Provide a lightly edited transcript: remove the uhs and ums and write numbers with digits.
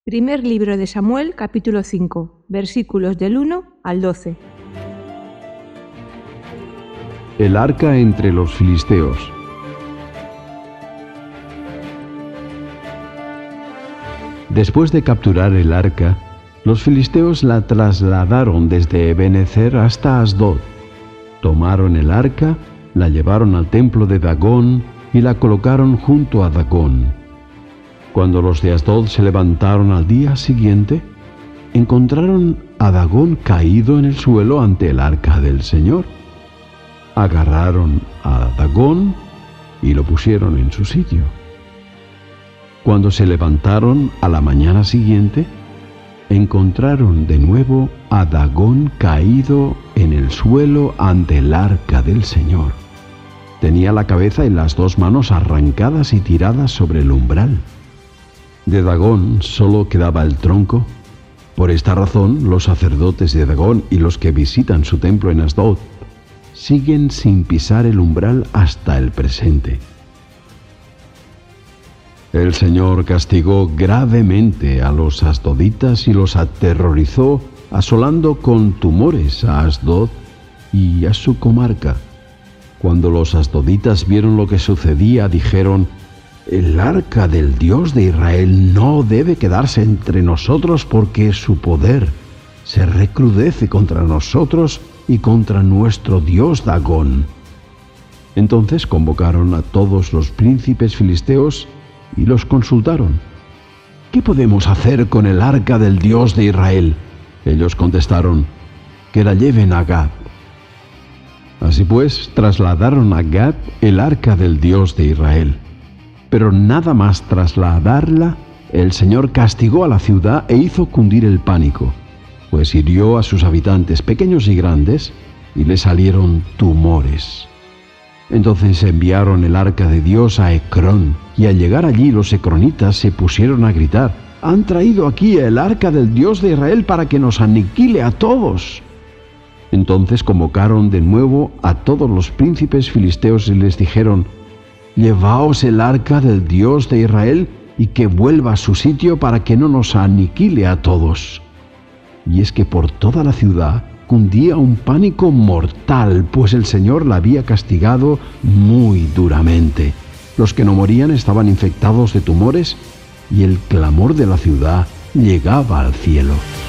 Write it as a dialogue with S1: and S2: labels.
S1: Primer libro de Samuel, capítulo 5, versículos del 1 al 12.
S2: El arca entre los filisteos. Después de capturar el arca, los filisteos la trasladaron desde Ebenezer hasta Asdod. Tomaron el arca, la llevaron al templo de Dagón y la colocaron junto a Dagón. Cuando los de Asdod se levantaron al día siguiente, encontraron a Dagón caído en el suelo ante el arca del Señor. Agarraron a Dagón y lo pusieron en su sitio. Cuando se levantaron a la mañana siguiente, encontraron de nuevo a Dagón caído en el suelo ante el arca del Señor. Tenía la cabeza y las dos manos arrancadas y tiradas sobre el umbral. De Dagón solo quedaba el tronco. Por esta razón, los sacerdotes de Dagón y los que visitan su templo en Asdod siguen sin pisar el umbral hasta el presente. El Señor castigó gravemente a los asdoditas y los aterrorizó, asolando con tumores a Asdod y a su comarca. Cuando los asdoditas vieron lo que sucedía, dijeron: «El arca del Dios de Israel no debe quedarse entre nosotros, porque su poder se recrudece contra nosotros y contra nuestro Dios Dagón». Entonces convocaron a todos los príncipes filisteos y los consultaron. «¿Qué podemos hacer con el arca del Dios de Israel?». Ellos contestaron: «Que la lleven a Gad». Así pues, trasladaron a Gad el arca del Dios de Israel. Pero nada más trasladarla, el Señor castigó a la ciudad e hizo cundir el pánico, pues hirió a sus habitantes pequeños y grandes, y le salieron tumores. Entonces enviaron el arca de Dios a Ecrón, y al llegar allí los ecronitas se pusieron a gritar: «Han traído aquí el arca del Dios de Israel para que nos aniquile a todos». Entonces convocaron de nuevo a todos los príncipes filisteos y les dijeron: «Llevaos el arca del Dios de Israel y que vuelva a su sitio para que no nos aniquile a todos». Y es que por toda la ciudad cundía un pánico mortal, pues el Señor la había castigado muy duramente. Los que no morían estaban infectados de tumores y el clamor de la ciudad llegaba al cielo.